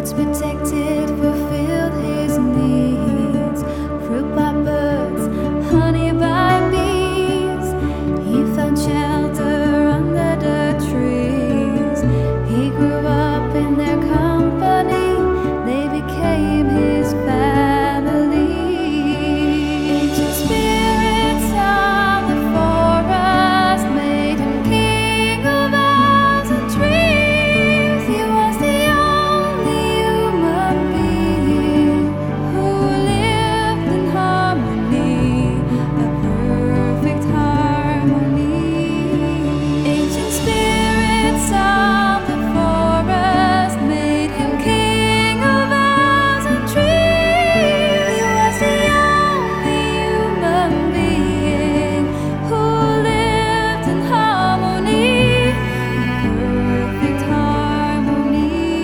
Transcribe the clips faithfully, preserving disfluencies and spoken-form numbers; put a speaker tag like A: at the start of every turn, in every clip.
A: was protected, fulfilled his needs. Fruit by birds, honey by bees. He found shelter under the trees. He grew up in their company. They became his family. Ancient spirits of the forest made him king of boughs and trees. He was the only human being who lived in harmony, a perfect harmony. Ancient spirits of the forest made him king of boughs and trees. He was the only human being who lived in harmony, perfect harmony.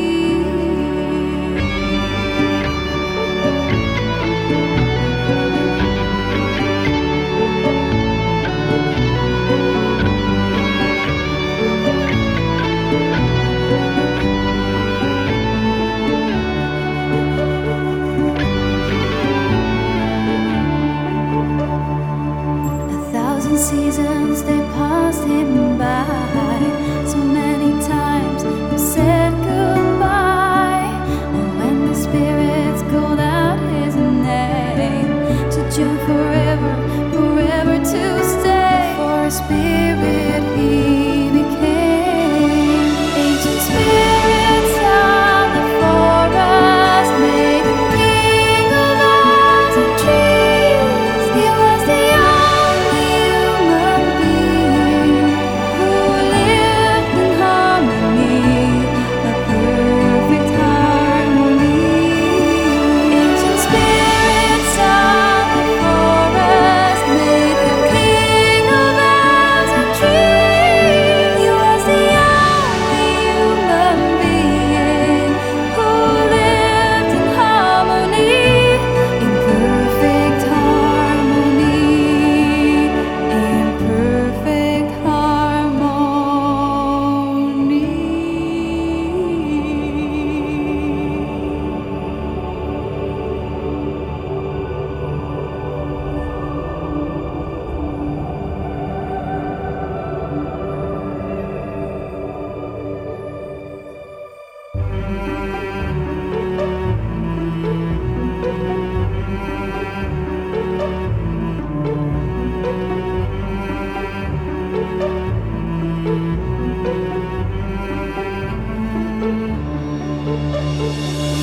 A: A thousand seasons they passed him by. So many times he said goodbye. And when the spirits called out his name, to join forever, forever to stay. For a spirit he became. Ancient spirits of the forest made him king of boughs and trees. He was the only human being who lived in harmony, a perfect harmony. Ancient spirits of the forest made him king of boughs and trees. He was the only human being who lived in harmony, in perfect harmony, in perfect harmony.